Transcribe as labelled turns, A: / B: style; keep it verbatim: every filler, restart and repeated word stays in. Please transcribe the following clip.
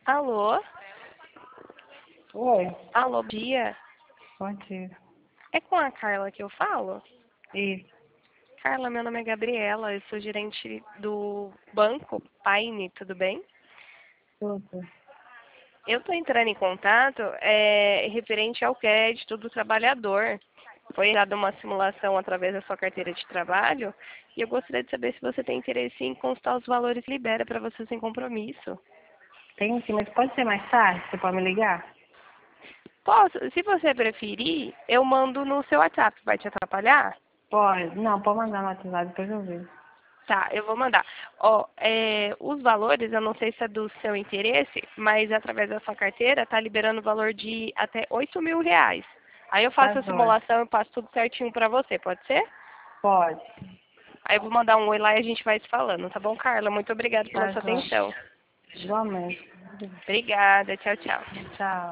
A: Alô?
B: Oi,
A: Alô, Bia?
B: bom dia.
A: É com a Carla que eu falo?
B: Isso,
A: Carla, meu nome é Gabriela, eu sou gerente do banco Paine, tudo bem?
B: tudo.
A: Eu estou entrando em contato é, referente ao crédito do trabalhador. Foi dada uma simulação através da sua carteira de trabalho e eu gostaria de saber se você tem interesse em constar os valores que libera para você sem compromisso.
B: Tem sim, mas pode ser mais tarde? Você pode me ligar?
A: Posso, se você preferir, eu mando no seu WhatsApp, vai te atrapalhar?
B: Pode. Não, pode mandar no WhatsApp, depois eu vejo.
A: Tá, eu vou mandar. Ó, é, os valores, eu não sei se é do seu interesse, mas através da sua carteira tá liberando o valor de até oito mil reais. Aí eu
B: Tá
A: faço a
B: jóia.
A: simulação e passo tudo certinho pra você, pode ser?
B: Pode.
A: Aí eu vou mandar um oi lá e a gente vai se falando, tá bom, Carla? Muito obrigada pela
B: Tá
A: sua
B: jóia.
A: atenção.
B: Igualmente.
A: Obrigada, tchau, tchau.
B: Tchau.